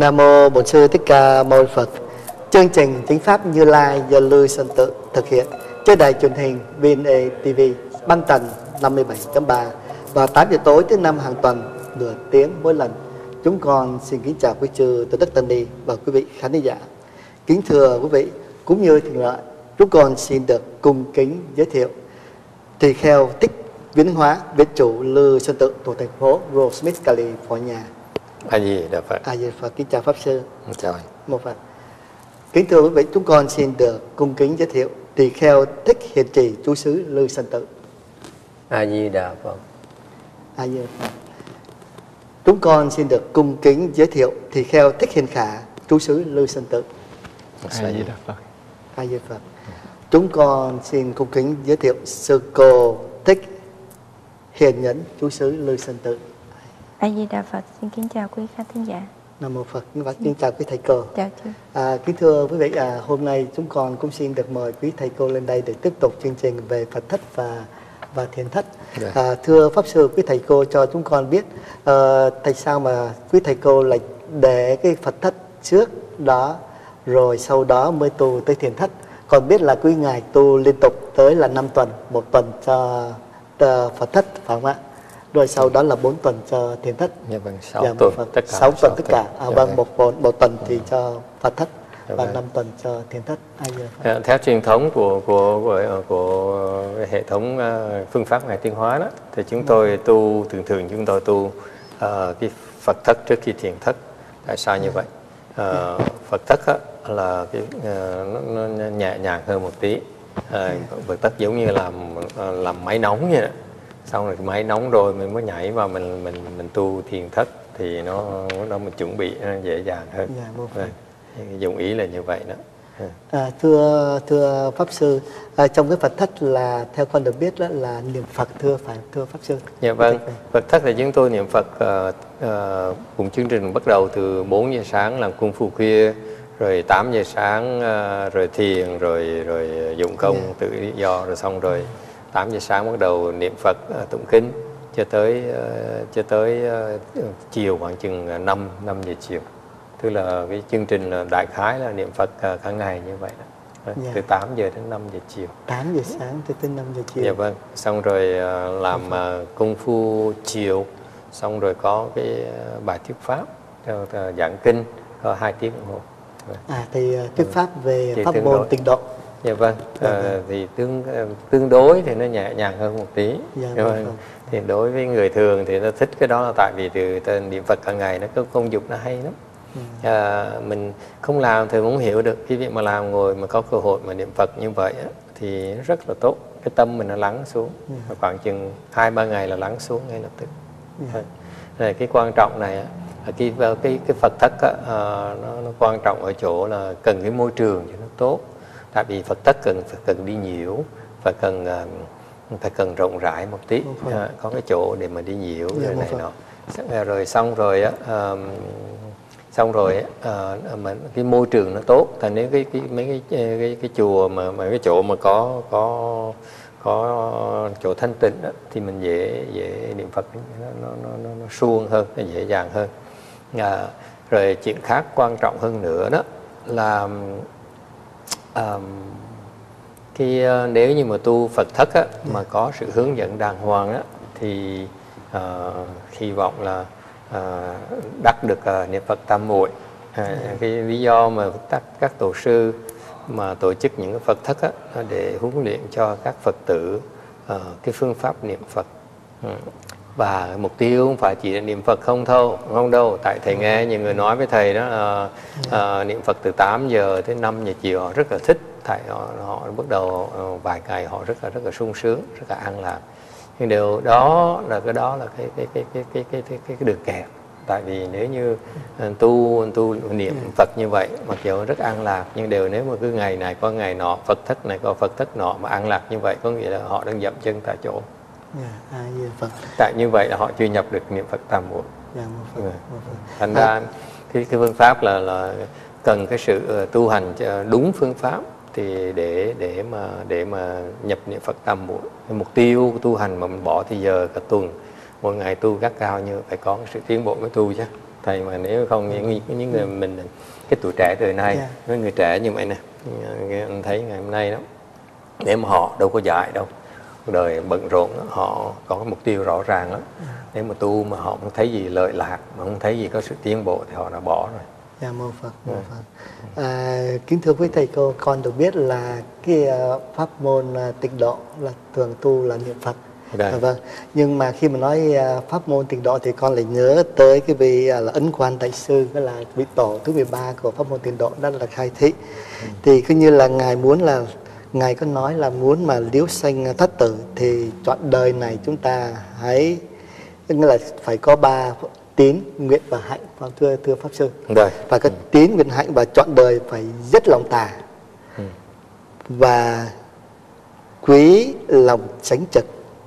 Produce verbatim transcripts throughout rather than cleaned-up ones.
Nam mô Bổn Sư Thích Ca Mâu Ni Phật. Chương trình Chính pháp Như Lai do Lưu Sơn Tự thực hiện trên đài truyền hình vê en a tê vê băng tần năm mươi bảy chấm ba vào tám giờ tối thứ năm hàng tuần, nửa tiếng mỗi lần. Chúng con xin kính chào quý chư Tôn Đức Tăng Ni và quý vị khán thính giả. Kính thưa quý vị, cũng như thường lệ, chúng con xin được cung kính giới thiệu Tỳ Kheo Thích Viễn Hóa, Viện chủ Lưu Sơn Tự thuộc thành phố Rosemead, California. A Di Đà Phật. A Di Đà Phật. Kính chào pháp sư. Chào. Một Phật. Kính thưa quý vị, chúng con xin được cung kính giới thiệu Tỳ Kheo Thích Hiền Trì, trú xứ Lưu Sơn Tự. A Di Đà Phật. A Di Đà Phật. Chúng con xin được cung kính giới thiệu Tỳ Kheo Thích Hiền Khả, trú xứ Lưu Sơn Tự. A Di Đà Phật. A Di Đà Phật. Chúng con xin cung kính giới thiệu sư cô Thích Hiền Nhẫn, trú xứ Lưu Sơn Tự. A Di Đà Phật. Xin kính chào quý khán thính giả. Nam mô Phật. Và kính chào quý thầy cô. Chào chị. À, kính thưa quý vị, à, hôm nay chúng con cũng xin được mời quý thầy cô lên đây để tiếp tục chương trình về Phật thất và và thiền thất. À, thưa pháp sư, quý thầy cô cho chúng con biết à, tại sao mà quý thầy cô lại để cái Phật thất trước đó rồi sau đó mới tu tới thiền thất. Còn biết là quý ngài tu liên tục tới là năm tuần, một tuần cho uh, Phật thất phải không ạ? Rồi sau đó là bốn tuần cho thiền thất. Dạ vâng, sáu dạ, tuần Phật, tất cả. sáu tuần tất cả. À, dạ vâng, một, một, một tuần thì cho Phật thất dạ và vâng. năm tuần cho thiền thất. À, theo truyền thống của của của, của hệ thống uh, phương pháp ngài tiến hóa đó, thì chúng tôi tu thường thường chúng tôi tu uh, cái Phật thất trước khi thiền thất. Tại sao như vậy? Uh, Phật thất á, là cái uh, nó, nó nhẹ nhàng hơn một tí. Uh, Phật thất giống như làm làm máy nóng vậy đó. Xong rồi máy nóng rồi mình mới nhảy vào mình mình mình tu thiền thất thì nó nó mình chuẩn bị nó dễ dàng hơn. Dạ, dụng ý là như vậy đó. À, thưa thưa pháp sư, à, trong cái Phật thất là theo con được biết đó là niệm Phật, thưa phải thưa pháp sư? Dạ vâng. Phật thất là chúng tôi niệm Phật uh, uh, cùng chương trình bắt đầu từ bốn giờ sáng làm cung phu khuya, rồi tám giờ sáng uh, rồi thiền, rồi rồi dụng công yeah. tự lý do, rồi xong rồi tám giờ sáng bắt đầu niệm Phật uh, tụng kinh cho tới uh, cho tới uh, chiều khoảng chừng năm năm giờ chiều. Tức là cái chương trình là đại khái là niệm Phật uh, cả ngày như vậy đó. Yeah. Từ tám giờ đến năm giờ chiều. tám giờ sáng tới tới năm giờ chiều. Dạ vâng. Xong rồi uh, làm uh, công phu chiều, xong rồi có cái uh, bài thuyết pháp, uh, giảng kinh có hai tiếng đồng hồ. À thì uh, thuyết pháp về thì pháp môn tịnh độ. Dạ vâng. À, thì tương tương đối thì nó nhẹ nhàng hơn một tí. Dạ, dạ vâng. Vâng. Thì đối với người thường thì nó thích cái đó là tại vì từ tên niệm Phật hàng ngày nó có công dụng nó hay lắm. Ừ. À, mình không làm thì cũng hiểu được cái việc mà làm ngồi mà có cơ hội mà niệm Phật như vậy á, thì rất là tốt. Cái tâm mình nó lắng xuống. Ừ. Khoảng chừng hai ba ngày là lắng xuống ngay lập tức. Ừ. Này, cái quan trọng này á, cái cái cái Phật thất á, nó, nó quan trọng ở chỗ là cần cái môi trường cho nó tốt. Tại vì Phật thất cần phải cần đi nhiều, phải cần phải cần rộng rãi một tí, à, có cái chỗ để mà đi nhiều rồi này nọ. Rồi xong rồi á, uh, xong rồi á, uh, mà cái môi trường nó tốt. Thành nếu cái cái mấy cái cái, cái, cái chùa mà mà cái chỗ mà có có có chỗ thanh tịnh đó, thì mình dễ dễ niệm Phật nó nó nó, nó, nó suông hơn, nó dễ dàng hơn. À, rồi chuyện khác quan trọng hơn nữa đó là À, khi nếu như mà tu Phật thất á, mà có sự hướng dẫn đàng hoàng á, thì à, hy vọng là à, đắc được à, niệm Phật tam muội. À, cái lý do mà các, các tổ sư mà tổ chức những cái Phật thất á, để huấn luyện cho các Phật tử à, cái phương pháp niệm Phật. Ừ. Và mục tiêu không phải chỉ là niệm Phật không thôi, không đâu. Tại thầy nghe nhiều người nói với thầy đó là à, niệm Phật từ tám giờ tới năm giờ chiều họ rất là thích. Thầy họ, họ bắt đầu vài ngày họ rất là rất là sung sướng, rất là an lạc. Nhưng điều đó là cái đó là cái cái cái cái cái cái cái, cái, cái đường kẹt. Tại vì nếu như tu tu niệm Phật như vậy mặc dù rất an lạc, nhưng đều nếu mà cứ ngày này có ngày nọ, Phật thất này có Phật thất nọ mà an lạc như vậy, có nghĩa là họ đang dậm chân tại chỗ. Yeah, à, tại như vậy là họ chưa nhập được niệm Phật tam muội. Yeah, yeah. Thành ra à. cái, cái phương pháp là là cần cái sự tu hành đúng phương pháp thì để để mà để mà nhập niệm Phật tam muội. Mục tiêu tu hành mà mình bỏ thì giờ cả tuần mỗi ngày tu gắt cao như phải có sự tiến bộ mới tu chứ. thầy, mà nếu không những những người mình cái tuổi trẻ thời nay, yeah. với người trẻ như vậy nè, anh thấy ngày hôm nay đó, nếu mà họ đâu có dạy đâu, đời bận rộn đó, họ có cái mục tiêu rõ ràng đó. Yeah. Nếu mà tu mà họ không thấy gì lợi lạc, mà không thấy gì có sự tiến bộ thì họ đã bỏ rồi. Dạ, mô Phật, mô yeah. Phật. À, kính thưa quý thầy cô, con được biết là cái uh, pháp môn uh, tịnh độ là thường tu là niệm Phật. À, vâng. Nhưng mà khi mà nói uh, pháp môn tịnh độ thì con lại nhớ tới cái vị uh, là Ấn Quan Đại Sư, đó là vị tổ thứ mười ba của pháp môn tịnh độ, đó là Khai Thị. Ừ. Thì cứ như là ngài muốn là ngài có nói là muốn mà liếu sanh thất tử thì chọn đời này chúng ta hãy, nghĩa là phải có ba tín, nguyện và hạnh, thưa thưa pháp sư. Rồi. Và cái ừ. tín, nguyện, hạnh và chọn đời phải rất lòng tà. Ừ. Và quý lòng chánh trực.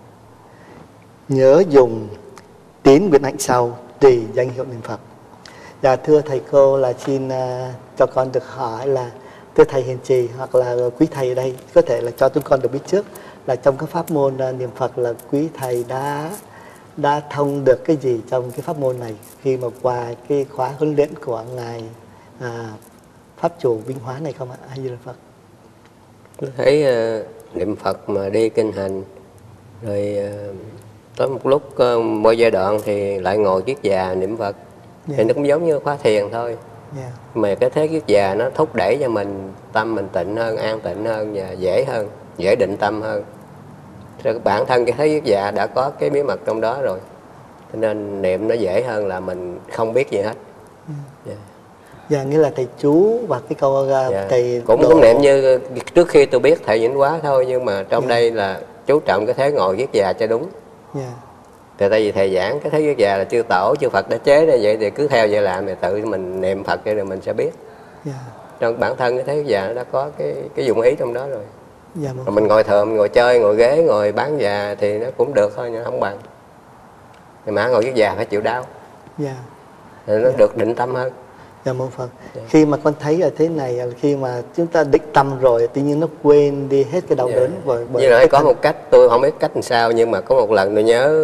Nhớ dùng tín, nguyện, hạnh sau tùy danh hiệu niệm Phật. Dạ, thưa thầy cô, là xin uh, cho con được hỏi là thưa thầy hiền trì hoặc là quý thầy ở đây có thể là cho chúng con được biết trước là trong các pháp môn uh, niệm Phật là quý thầy đã đã thông được cái gì trong cái pháp môn này khi mà qua cái khóa huấn luyện của ngài à, pháp chủ Vinh Hóa này không ạ? A Di Đà Phật. Tôi thấy uh, niệm Phật mà đi kinh hành rồi uh, tới một lúc uh, mỗi giai đoạn thì lại ngồi kiết già niệm Phật. Yeah. Thì nó cũng giống như khóa thiền thôi. Yeah. Mà cái thế kiết già nó thúc đẩy cho mình tâm mình tịnh hơn, an tịnh hơn và dễ hơn, dễ định tâm hơn. Rồi bản thân cái thế kiết già đã có cái bí mật trong đó rồi, cho nên niệm nó dễ hơn là mình không biết gì hết. Ừ. Yeah. Dạ, nghĩa là thầy chú và cái câu uh, yeah. thầy cũng độ... cũng niệm như trước khi tôi biết thầy Vĩnh Hóa thôi, nhưng mà trong yeah. đây là chú trọng cái thế ngồi kiết già cho đúng. Yeah. Thì tại vì thầy giảng cái thế kiết già là chư tổ chư Phật đã chế ra vậy, thì cứ theo vậy làm thì tự mình niệm Phật rồi mình sẽ biết. Yeah. Trong bản thân cái thế kiết già nó đã có cái cái dụng ý trong đó rồi. Dạ, rồi mình ngồi thờ, mình ngồi chơi, ngồi ghế, ngồi bán già thì nó cũng được thôi, nhưng nó không bằng. Nhưng mà ngồi kiết già phải chịu đau. Dạ. Thì nó dạ. được định tâm hơn. Dạ, mô Phật. Dạ. Khi mà con thấy ở thế này, khi mà chúng ta định tâm rồi tự nhiên nó quên đi hết cái đau dạ. đớn. Bởi, bởi như là có thân... một cách, tôi không biết cách làm sao, nhưng mà có một lần tôi nhớ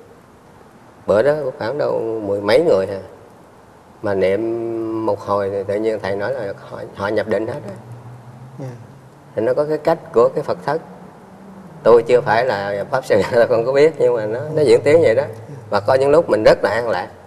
bữa đó khoảng đâu mười mấy người hả, mà niệm một hồi thì tự nhiên thầy nói là họ, họ nhập định hết rồi. Yeah. Thì nó có cái cách của cái Phật thất, tôi chưa phải là pháp sư tôi không có biết, nhưng mà nó nó diễn tiến vậy đó. Và có những lúc mình rất là an lạc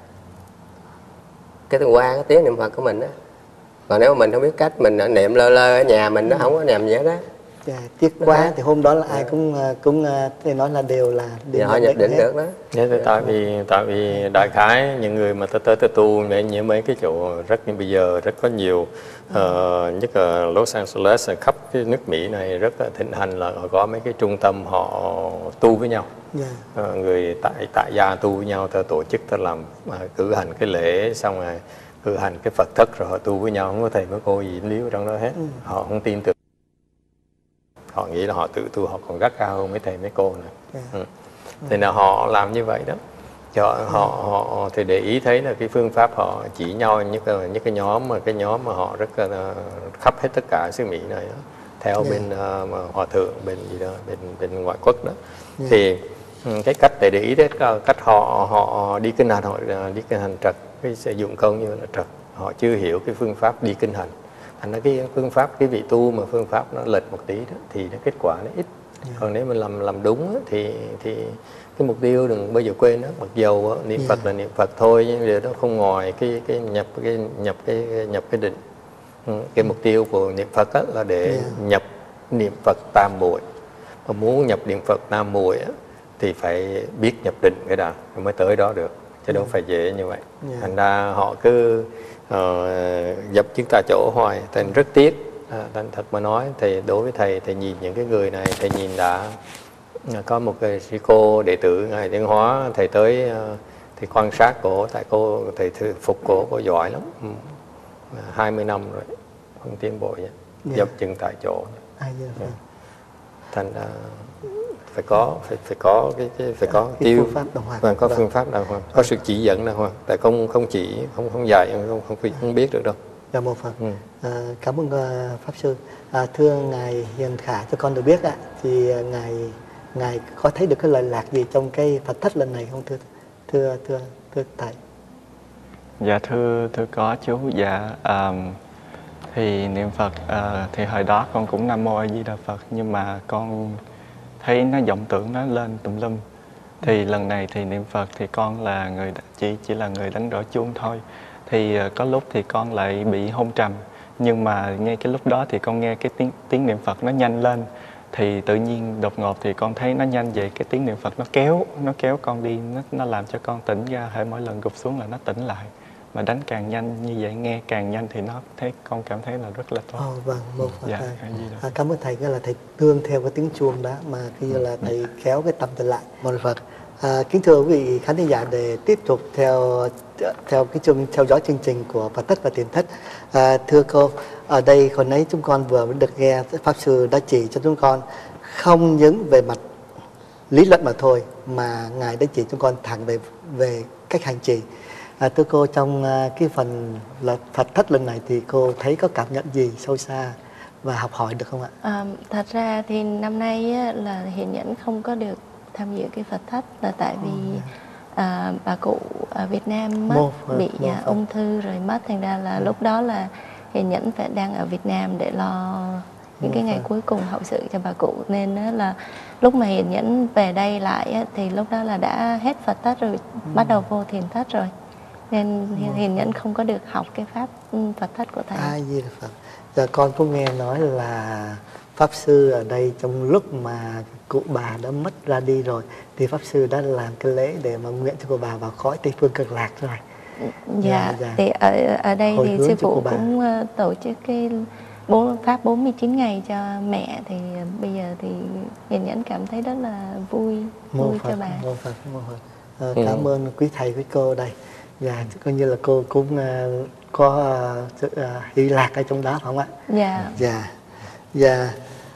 cái qua cái tiếng niệm Phật của mình đó. Còn nếu mà mình không biết cách, mình niệm lơ lơ ở nhà mình, nó không có niệm vậy đó. Dạ, tiếc quá đó. Thì hôm đó là ai cũng cũng thì nói là đều là đều họ nhập định được đó. Dạ, tại vì tại vì đại khái những người mà tới tới tới tu như mấy cái chỗ rất như bây giờ rất có nhiều, uh, nhất là Los Angeles, khắp cái nước Mỹ này rất là thịnh hành là họ có mấy cái trung tâm họ tu với nhau. Yeah. Uh, người tại tại gia tu với nhau, ta tổ chức, ta làm uh, cử hành cái lễ xong rồi cử hành cái Phật thất rồi họ tu với nhau, không có thầy có cô gì liếu trong đó hết. Ừ. Họ không tin tưởng, họ nghĩ là họ tự tu họ còn gắt cao hơn mấy thầy mấy cô này. Yeah. Ừ. Thì là họ làm như vậy đó, cho họ họ thì để ý thấy là cái phương pháp họ chỉ nhau như cái những cái nhóm mà cái nhóm mà họ rất là khắp hết tất cả xứ Mỹ này đó, theo yeah. bên uh, mà hòa thượng bên gì đó bên bên ngoại quốc đó. Yeah. Thì cái cách để để ý đấy, cách họ họ đi kinh hành, họ đi kinh hành trật, cái sử dụng công như là trật, họ chưa hiểu cái phương pháp đi kinh hành. Thành ra cái phương pháp, cái vị tu mà phương pháp nó lệch một tí đó thì nó kết quả nó ít. Yeah. Còn nếu mình làm làm đúng đó, thì thì cái mục tiêu đừng bao giờ quên đó. Mặc dầu đó, niệm yeah. Phật là niệm Phật thôi, nhưng điều đó không ngoài cái cái nhập cái nhập cái nhập cái định. Cái mục tiêu của niệm Phật đó là để yeah. nhập niệm Phật tam muội. Mà muốn nhập niệm Phật tam muội á, thì phải biết nhập định cái đã mới tới đó được, chứ đâu phải dễ như vậy. Yeah. Thành ra họ cứ uh, dập chứng tà chỗ hoài, thành rất tiếc. À, thành thật mà nói, thì đối với thầy, thầy nhìn những cái người này, thầy nhìn đã có một cái sư cô đệ tử ngài Tiến Hóa, thầy tới uh, thì quan sát cổ, tại cô thầy phục cổ cô giỏi lắm, hai mươi năm rồi không tiến bộ vậy. Yeah. Dập chứng tại chỗ. Yeah. Yeah. Thành ra uh, phải có phải phải có cái, cái phải có cái tiêu phương pháp đàng hoàng, và có phương pháp đàng hoàng, có sự chỉ dẫn đàng hoàng, tại không không chỉ không không dạy không không không biết được đâu. Dạ, một phần. Ừ. À, cảm ơn uh, pháp sư. À, thưa ngài Hiền Khả, cho con được biết ạ, thì uh, ngài ngài có thấy được cái lợi lạc gì trong cái Phật thất lần này không thưa thưa thưa thưa thầy? Dạ thưa thưa có chú. Dạ um, thì niệm Phật uh, thì hồi đó con cũng Nam Mô A Di Đà Phật, nhưng mà con thấy nó vọng tưởng nó lên tùm lum. Thì lần này thì niệm Phật thì con là người chỉ chỉ là người đánh đổ chuông thôi. Thì uh, có lúc thì con lại bị hôn trầm, nhưng mà ngay cái lúc đó thì con nghe cái tiếng tiếng niệm Phật nó nhanh lên, thì tự nhiên đột ngột thì con thấy nó nhanh vậy, cái tiếng niệm Phật nó kéo nó kéo con đi, nó nó làm cho con tỉnh ra. Hễ mỗi lần gục xuống là nó tỉnh lại, mà đánh càng nhanh như vậy, nghe càng nhanh thì nó thấy con cảm thấy là rất là tốt. Oh, vâng, Mô Phật. Dạ, à, cảm ơn thầy, cái là thầy nương theo cái tiếng chuông đó mà khi là thầy kéo cái tâm trở lại. Mô Phật. À, kính thưa quý vị khán thính giả, để tiếp tục theo theo cái chương theo dõi chương trình của Phật Thất và Tiền Thất. À, thưa cô, ở đây hồi nãy chúng con vừa mới được nghe Pháp Sư đã chỉ cho chúng con không những về mặt lý luận mà thôi, mà Ngài đã chỉ chúng con thẳng về về cách hành trì. À, thưa cô, trong uh, cái phần là Phật Thất lần này thì cô thấy có cảm nhận gì sâu xa và học hỏi được không ạ? À, thật ra thì năm nay á, là Hiền Nhẫn không có được tham dự cái Phật Thất là tại vì oh, à, bà cụ ở Việt Nam mất, Mô Phật, bị Mô Phật. ung thư rồi mất, thành ra là ừ. lúc đó là Hiền Nhẫn phải đang ở Việt Nam để lo những Mô cái ngày Phật. cuối cùng hậu sự cho bà cụ, nên á, là lúc mà Hiền Nhẫn về đây lại á, thì lúc đó là đã hết Phật Thất rồi, ừ. bắt đầu vô Thiền Thất rồi, nên Hiền, Hiền Nhẫn không có được học cái pháp Phật Thất của thầy. A Di Đà Phật. Giờ con có nghe nói là Pháp Sư ở đây trong lúc mà cụ bà đã mất ra đi rồi thì Pháp Sư đã làm cái lễ để mà nguyện cho cụ bà vào cõi Tây Phương Cực Lạc rồi. Dạ, dạ, dạ. Thì ở, ở đây Hồi thì sư phụ cũng uh, tổ chức cái bốn, pháp bốn mươi chín ngày cho mẹ, thì bây giờ thì Hiền Nhẫn cảm thấy rất là vui, Mô vui Phật, cho bà. Mô Phật, Mô Phật. À, cảm ừ. ơn quý thầy, quý cô đây. Dạ, coi như là cô cũng uh, có uh, sự uh, hy lạc ở trong đó phải không ạ? Dạ. Dạ. Dạ.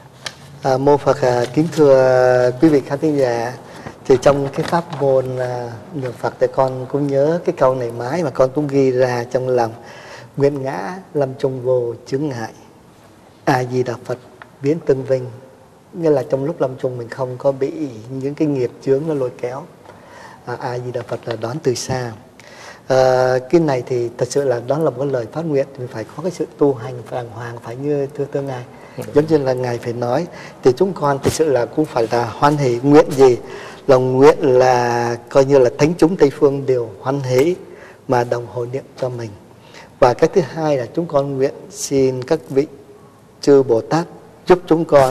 À, Mô Phật, à, kính thưa quý vị khán thính giả, thì trong cái pháp môn à, niệm Phật thì con cũng nhớ cái câu này mãi mà con cũng ghi ra trong lòng: nguyện ngã lâm chung vô chướng ngại, A Di Đà Phật biến tương vinh. Nghĩa là trong lúc lâm chung mình không có bị những cái nghiệp chướng nó lôi kéo. à, A Di Đà Phật là đón từ xa. À, cái này thì thật sự là đó là một cái lời phát nguyện, mình phải có cái sự tu hành đàng hoàng, phải như thưa thưa ngài, giống như là ngài phải nói. Thì chúng con thực sự là cũng phải là hoan hỷ. Nguyện gì? Lòng nguyện là coi như là thánh chúng Tây Phương đều hoan hỷ mà đồng hồi niệm cho mình. Và cái thứ hai là chúng con nguyện xin các vị chư Bồ Tát giúp chúng con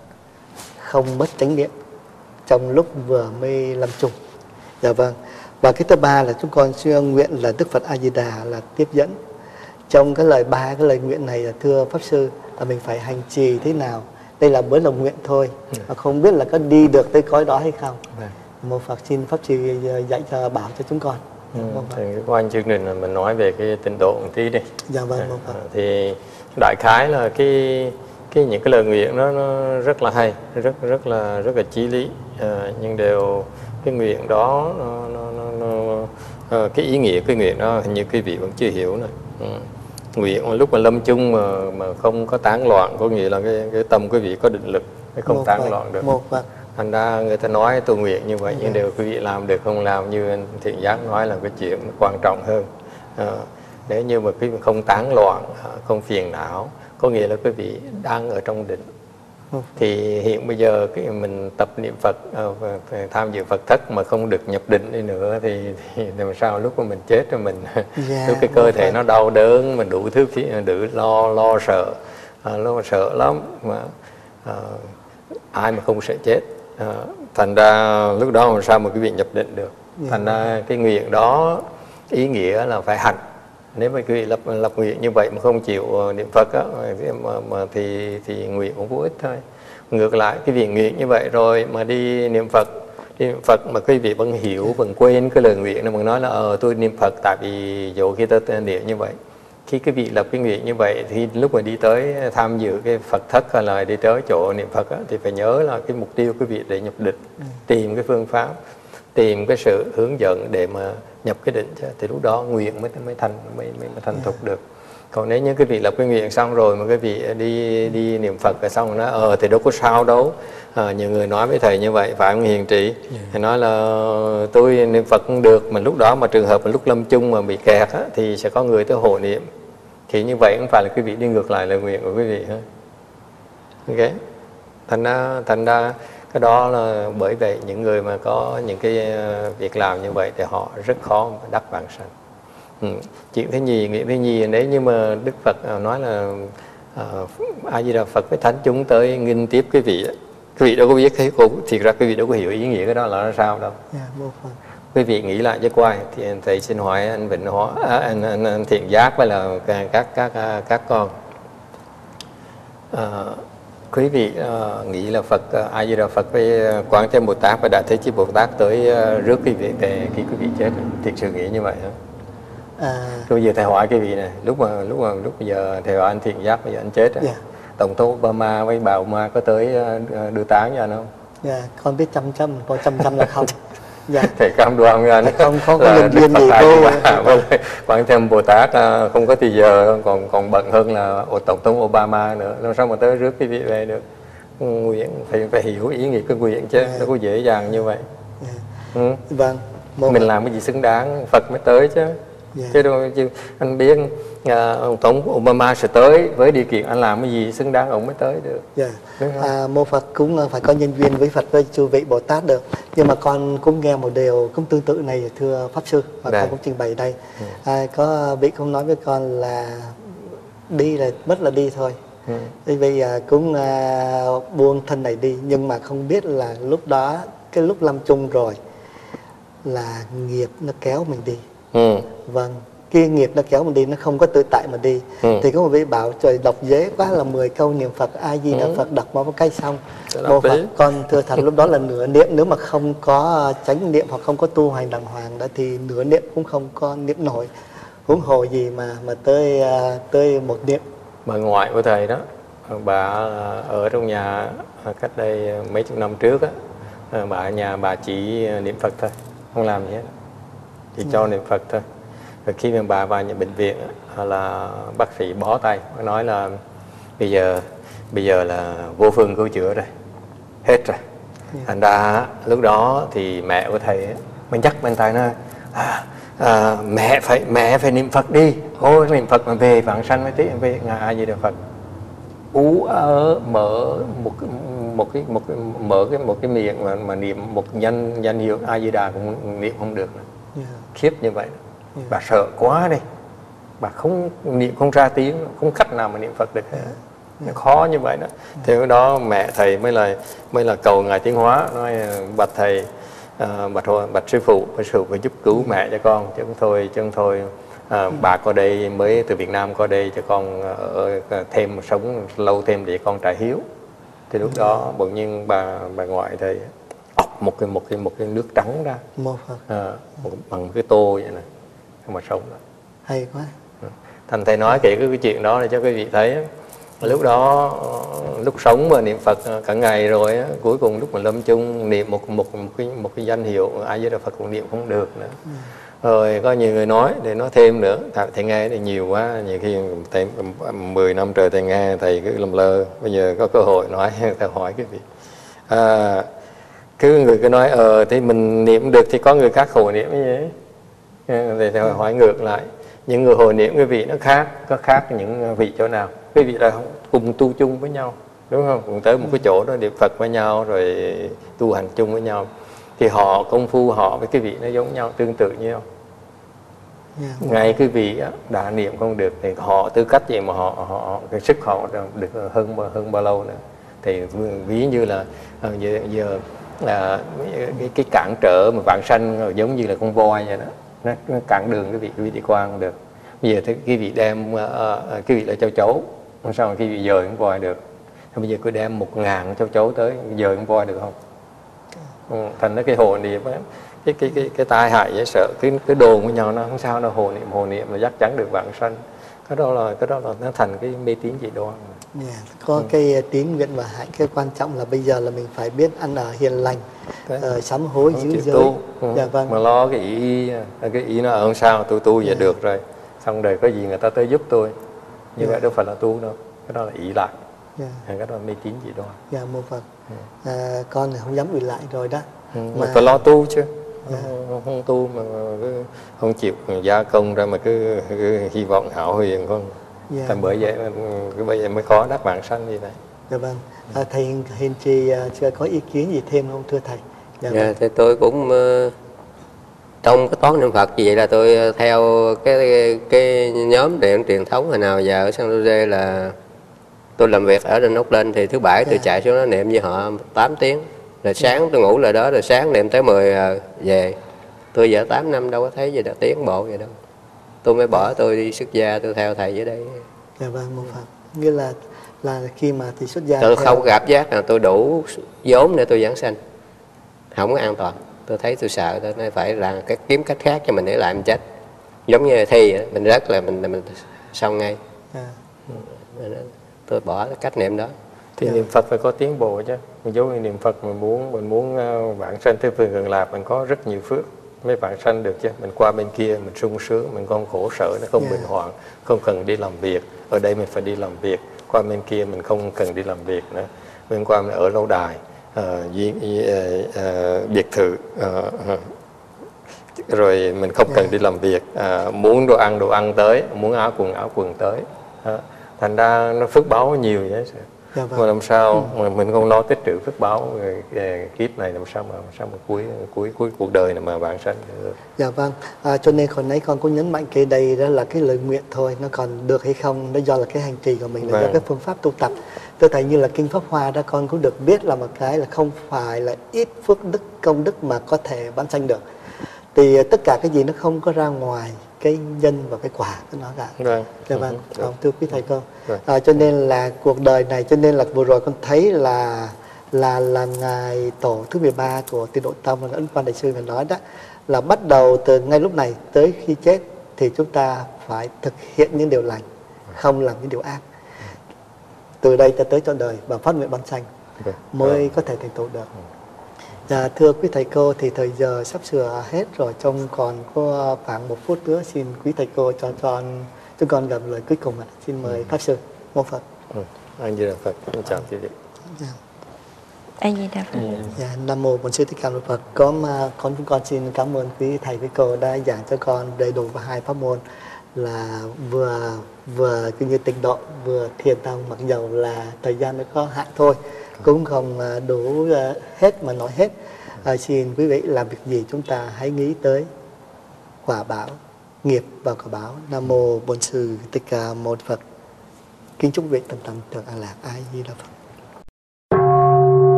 không mất chánh niệm trong lúc vừa mới lâm chung. Dạ vâng. Và cái thứ ba là chúng con xin nguyện là Đức Phật A Di Đà là tiếp dẫn. Trong cái lời ba cái lời nguyện này là thưa Pháp Sư, là mình phải hành trì thế nào. Đây là mới lòng nguyện thôi, mà không biết là có đi được tới cõi đó hay không. Một Phật xin Pháp Sư dạy cho bảo cho chúng con. Ừ, thì qua chương trình là mình nói về cái tịnh độ một tí đi. Dạ vâng, à, Phật. Thì đại khái là cái cái những cái lời nguyện nó, nó rất là hay, rất rất là rất là chí lý, à, nhưng đều cái nguyện đó nó, nó, nó, nó à, cái ý nghĩa cái nguyện đó hình như quý vị vẫn chưa hiểu này. Ừ. Nguyện lúc mà lâm chung mà mà không có tán loạn, có nghĩa là cái cái tâm quý vị có định lực, cái không tán Phật, loạn được. Thành ra người ta nói tu nguyện như vậy, nhưng đều quý vị làm được không làm như anh Thiện Giác nói là cái chuyện quan trọng hơn. À, nếu như mà quý vị không tán loạn, không phiền não, có nghĩa là quý vị đang ở trong định. Thì hiện bây giờ cái mình tập niệm Phật, uh, tham dự Phật Thất mà không được nhập định đi nữa thì, thì làm sao lúc mà mình chết rồi mình yeah, lúc cái cơ thể nó đau đớn, mình đủ thứ đủ lo lo sợ, uh, lo sợ lắm mà uh, ai mà không sợ chết. Uh, thành ra lúc đó làm sao mà quý vị nhập định được. Yeah. Thành ra cái nguyện đó ý nghĩa là phải hành. Nếu mà quý vị lập, lập nguyện như vậy mà không chịu niệm Phật á, mà, mà thì thì nguyện cũng vô ích thôi. Ngược lại cái việc nguyện như vậy rồi mà đi niệm Phật, đi niệm Phật mà quý vị vẫn hiểu, vẫn quên cái lời nguyện này, mà nói là ờ tôi niệm Phật tại vì dù khi tôi niệm như vậy. Khi quý vị lập cái nguyện như vậy thì lúc mà đi tới tham dự cái Phật Thất hay là đi tới chỗ niệm Phật á, thì phải nhớ là cái mục tiêu quý vị để nhập định, tìm cái phương pháp, tìm cái sự hướng dẫn để mà nhập cái định, thì lúc đó nguyện mới mới thành mới mới, mới thành thục được. Còn nếu như quý vị lập cái nguyện xong rồi mà quý vị đi đi niệm Phật rồi xong rồi nói ờ thì đâu có sao đâu. À, nhiều người nói với thầy như vậy, phải không Hiền Trị? Yeah. Thầy nói là tôi niệm Phật cũng được, mà lúc đó mà trường hợp mà lúc lâm chung mà bị kẹt á, thì sẽ có người tới hộ niệm. Thì như vậy không phải là quý vị đi ngược lại lời nguyện của quý vị ha. Ok. Thành ra, thành ra cái đó là bởi vậy những người mà có những cái việc làm như vậy thì họ rất khó mà đắc vãng sanh. Ừ. Chuyện thứ nhì, nghĩa thứ nhì, nếu như mà Đức Phật nói là uh, A Di Đà Phật với thánh chúng tới nghinh tiếp quý vị, quý vị đâu có biết thế, thì ra quý vị đâu có hiểu ý nghĩa cái đó là sao đâu. Yeah, quý vị nghĩ lại cho quay. Thì thầy xin hỏi anh Vĩnh Hóa, à, anh, anh, anh Thiện Giác với là các các các, các con. À, quý vị uh, nghĩ là Phật uh, A Di Đà Phật với uh, Quán Thế Bồ Tát và Đại Thế Chí Bồ Tát tới uh, rước quý vị về khi quý vị chết, thiệt sự nghĩ như vậy không? À. Rồi giờ thầy hỏi quý vị này, lúc mà lúc mà lúc bây giờ thầy hỏi anh Thiện Giác bây giờ anh chết, yeah. Tổng thống Obama với bà Obama có tới uh, đưa táng cho anh không? Dạ, yeah, con biết trăm trăm, có trăm trăm là không. Dạ. Thầy cam đoan với anh không không có nhân viên gì cô. Quán Thế Bồ Tát không có thì giờ còn còn bận hơn là Tổng thống Obama nữa, làm sao mà tới rước quý vị về được? Nguyện phải phải hiểu ý nghĩa cái nguyện chứ, yeah. Nó có dễ dàng như vậy. Yeah. Ừ. Vâng. Mình làm cái gì xứng đáng Phật mới tới chứ. Yeah. Chứ đâu chứ anh biết uh, ông Tổng Obama sẽ tới với điều kiện anh làm cái gì xứng đáng ông mới tới được. Yeah. À, mô Phật cũng phải có nhân duyên với Phật với chư vị Bồ Tát được. Nhưng mà con cũng nghe một điều cũng tương tự này thưa Pháp Sư và con cũng trình bày đây. Yeah. À, có vị cũng nói với con là đi là mất là đi thôi. Yeah. Vì uh, cũng uh, buông thân này đi, nhưng mà không biết là lúc đó cái lúc lâm chung rồi là nghiệp nó kéo mình đi. Ừ. Vâng, cái nghiệp nó kéo mình đi, nó không có tự tại mà đi. Ừ. Thì có một vị bảo trời đọc dễ quá là mười câu niệm Phật A Di Đà ừ. Phật đọc một cái xong. Mô Phật, con thưa thật lúc đó là nửa niệm, nếu mà không có chánh niệm hoặc không có tu hành đàng hoàng đó thì nửa niệm cũng không có niệm nổi. Huống hồ gì mà mà tới tới một niệm. Bà ngoại của thầy đó, bà ở trong nhà cách đây mấy chục năm trước á, bà ở nhà bà chỉ niệm Phật thôi, không làm gì hết. Chỉ cho niệm Phật thôi. Rồi khi mà bà vào nhà bệnh viện là bác sĩ bó tay, nói là bây giờ bây giờ là vô phương cứu chữa rồi, hết rồi. Yeah. Thành ra lúc đó thì mẹ của thầy mới dắt bên tay nói à, à, mẹ phải mẹ phải niệm Phật đi, ôi niệm Phật mà về vãng sanh mới tí về ngài A Di Đà Phật. Ú ở mở một một cái một cái mở cái một cái miệng mà, mà niệm một danh danh hiệu A Di Đà cũng niệm không được. Yeah. Khiếp như vậy. Yeah. Bà sợ quá đi, bà không niệm không ra tiếng, không cách nào mà niệm Phật được. Yeah. Nó khó như vậy đó. Yeah. Thì lúc đó mẹ thầy mới là mới là cầu ngài Tiến Hóa, nói bạch thầy, uh, bạch thôi bạch sư phụ, bạch sư phụ phải giúp cứu mẹ cho con, chứ không thôi chứ không thôi à, yeah. Bà qua đây mới từ Việt Nam qua đây cho con uh, thêm sống lâu thêm để con trả hiếu. Thì lúc yeah. đó bỗng nhiên bà bà ngoại thầy ọc một cái một cái một cái nước trắng ra, à, một, bằng cái tô vậy này, mà sống đó. Hay quá. Thành thầy nói kể cái, cái chuyện đó để cho quý vị thấy. Lúc đó lúc sống mà niệm Phật cả ngày rồi, cuối cùng lúc mà lâm chung niệm một một một cái một cái danh hiệu A Di Đà Phật cũng niệm không được nữa. Ừ. Rồi có nhiều người nói để nói thêm nữa, thầy nghe thì nhiều quá, nhiều khi thầy mười năm trời thầy nghe thầy cứ lầm lơ, bây giờ có cơ hội nói thầy hỏi cái vị. À, cứ người cứ nói ờ thì mình niệm được thì có người khác hồi niệm như vậy. Thì thầy hỏi ngược lại, những người hồi niệm quý vị nó khác, có khác những vị chỗ nào? Quý vị là cùng tu chung với nhau, đúng không? Cùng tới một cái chỗ đó niệm Phật với nhau rồi tu hành chung với nhau. Thì họ công phu họ với cái vị nó giống nhau, tương tự như nhau. Yeah. Ngay cái vị đã niệm không được thì họ tư cách gì mà họ họ cái sức họ được hơn hơn bao lâu nữa. Thì ví như là giờ, giờ là cái, cái cản trở mà vãng sanh giống như là con voi vậy đó, nó, nó cản đường cái vị cái vị đi qua không được. Bây giờ cái vị đem uh, cái vị là châu chấu, không sao mà cái vị dời con voi được. Thì bây giờ cứ đem một ngàn châu chấu tới dời con voi được không? Ừ, thành ra cái hồ niệm ấy, cái cái cái cái tai hại dễ sợ, cái cái đồn với nhau nó không sao đâu, hồ niệm hồ niệm là chắc chắn được vãng sanh. Cái đó là cái đó là nó thành cái mê tín dị đoan. Yeah, có ừ. cái tín nguyện và hạnh, cái quan trọng là bây giờ là mình phải biết ăn ở hiền lành, uh, sám hối giữ giới. Ừ. Dạ, vâng. Mà lo cái ý cái ý nó ở sao tôi tu vậy yeah. được rồi, xong rồi có gì người ta tới giúp tôi. như Dạ. vậy đâu phải là tu đâu, cái đó là ỷ lại, Dạ. cái đó là mê tín dị đoan. Dạ mô Phật. À, con thì không dám ủy lại rồi đó. Ừ, Mà mà phải lo tu chứ. Dạ. Không, không tu mà cứ không chịu gia công ra mà cứ, cứ hy vọng hão huyền không. Dạ. Tại bởi vậy cứ bây giờ mới có đắc vãng sanh như này. Dạ vâng. À, thầy Hiền, Hiền Trì uh, chưa có ý kiến gì thêm không thưa thầy? Dạ, Dạ, vâng. thì tôi cũng uh, trong cái toán niệm Phật gì vậy là tôi theo cái cái nhóm điện truyền thống hồi nào giờ ở San Jose là tôi làm việc ở trên ốc lên thì thứ bảy tôi Dạ. chạy xuống đó niệm với họ tám tiếng, rồi sáng tôi ngủ lại đó, rồi sáng niệm tới mười giờ về. Tôi vợ tám năm đâu có thấy gì đâu tiến bộ vậy đâu, tôi mới bỏ, tôi đi xuất gia, tôi theo thầy dưới đây. Dạ vâng mô Phật. Nghĩa là là khi mà thì xuất gia Tôi theo- không gặp giác là tôi đủ vốn để tôi giảng sanh, không có an toàn. Tôi thấy tôi sợ, tôi nói phải là cái kiếm cách khác cho mình để lại mình chết, giống như thi vậy, mình rất là mình mình xong ngay. À, Tôi bỏ cái cách niệm đó. Thì Dạ. niệm Phật phải có tiến bộ chứ. Mình giống như niệm Phật mình muốn mình muốn uh, vãng sanh tới phương Cực Lạc, mình có rất nhiều phước mới vãng sanh được chứ. Mình qua bên kia mình sung sướng, mình không khổ sở, nó không Dạ. bệnh hoạn, không cần đi làm việc. Ở đây mình phải đi làm việc, qua bên kia mình không cần đi làm việc nữa. Bên qua mình ở lâu đài, uh, di, uh, uh, biệt thự, uh, uh, rồi mình không cần đi làm việc, uh, muốn đồ ăn đồ ăn tới, muốn áo quần áo quần tới. Uh, thành ra nó phước báo nhiều vậy. dạ vâng. Mà làm sao mà mình không lo tích trữ phước báo rồi, cái kiếp này làm sao mà làm sao mà cuối cuối cuối cuộc đời này mà vãng sanh được. Dạ vâng. À, cho nên hồi nãy con cũng nhấn mạnh cái đây đó là cái lời nguyện thôi, nó còn được hay không nó do là cái hành trì của mình, là Vâng. do cái phương pháp tu tập. Tôi thấy như là kinh Pháp Hoa đó, con cũng được biết là một cái là không phải là ít phước đức công đức mà có thể vãng sanh được. Thì tất cả cái gì nó không có ra ngoài cái nhân và cái quả của nó cả. Vâng. Dạ vâng. Ừ. Không, thưa quý thầy cô. Vâng. À, cho nên là cuộc đời này, cho nên là vừa rồi con thấy là là là ngài tổ thứ mười ba của Tịnh Độ Tông là Ấn Quang Đại sư người nói đó, là bắt đầu từ ngay lúc này tới khi chết thì chúng ta phải thực hiện những điều lành, không làm những điều ác. Từ đây ta tới cho đời và phát nguyện ban sanh Vâng. mới có thể thành tựu được. Dạ, thưa quý thầy cô, thì thời giờ sắp sửa hết rồi, trong còn có khoảng một phút nữa, xin quý thầy cô cho con chúng con gặp lời cuối cùng ạ. Xin mời pháp sư. Mô Phật. Ừ. Anh Di Đà Phật. Chào quý vị. Dạ. Anh Di Đà Phật. Dạ, Nam mô Bổn Sư Thích Ca Mâu Ni Phật. Có mà con chúng con xin cảm ơn quý thầy quý cô đã giảng cho con đầy đủ vào hai pháp môn là vừa vừa cứ như tịnh độ, vừa thiền tông, mặc dầu là thời gian nó có hạn thôi, cũng không à, đủ à, hết mà nói hết. À, xin quý vị làm việc gì chúng ta hãy nghĩ tới quả báo, nghiệp và quả báo. Nam mô Bổn Sư Thích Ca Mâu Ni Phật. Kính chúc quý vị tâm tâm được an lạc. A Di Đà Phật.